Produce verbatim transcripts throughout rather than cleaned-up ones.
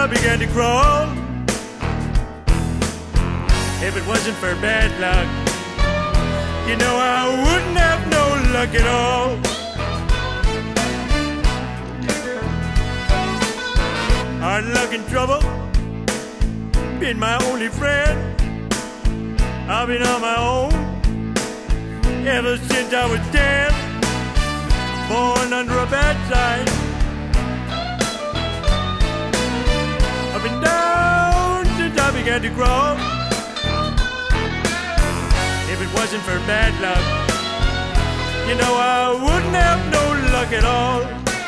began to crawl. If it wasn't for bad luck, you know I wouldn't have no luck at all. Hard luck and trouble been my only friend. I've been on my own ever since I was ten, born under a bad sign. I've been down since I began to crawl. If it wasn't for bad luck, you know I wouldn't have no luck at all.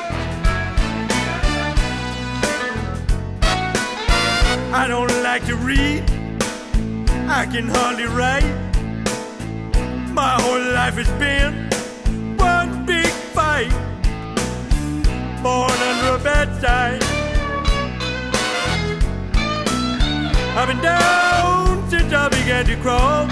I don't like to read, I can hardly write. My whole life has been one big fight, born under a bad sign. I've been down since I began to crawl.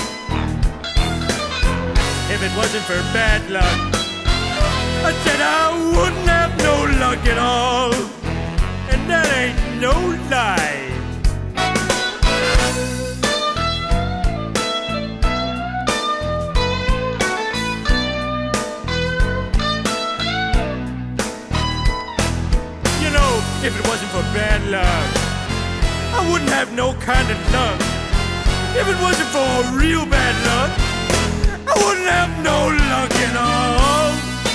If it wasn't for bad luck, I said I wouldn't have no luck at all. And that ain't no lie. You know, if it wasn't for bad luck, I wouldn't have no kind of luck. If it wasn't for real bad luck, I wouldn't have no luck at all.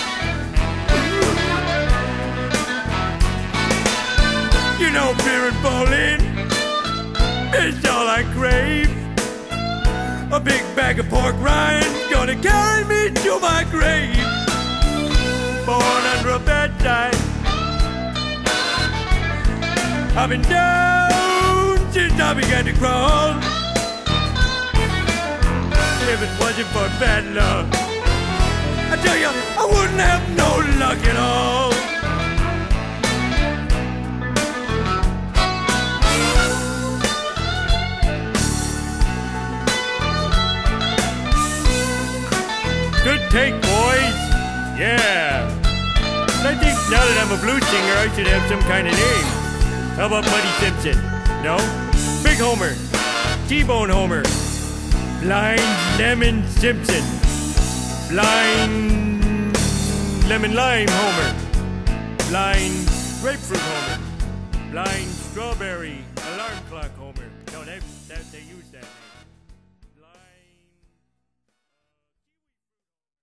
You know, beer and bowling is all I crave. A big bag of pork rinds gonna carry me to my grave. Born under a bad sign, I've been down since I began to crawl. If it wasn't for bad luck, I tell you, I wouldn't have no luck at all. Good take, boys. Yeah. I think now that I'm a blues singer, I should have some kind of name. How about Muddy Simpson? No? Big Homer. T-Bone Homer. Blind Lemon Simpson. Blind Lemon Lime Homer. Blind Grapefruit Homer. Blind Strawberry Alarm Clock Homer. No, they, that, they use that.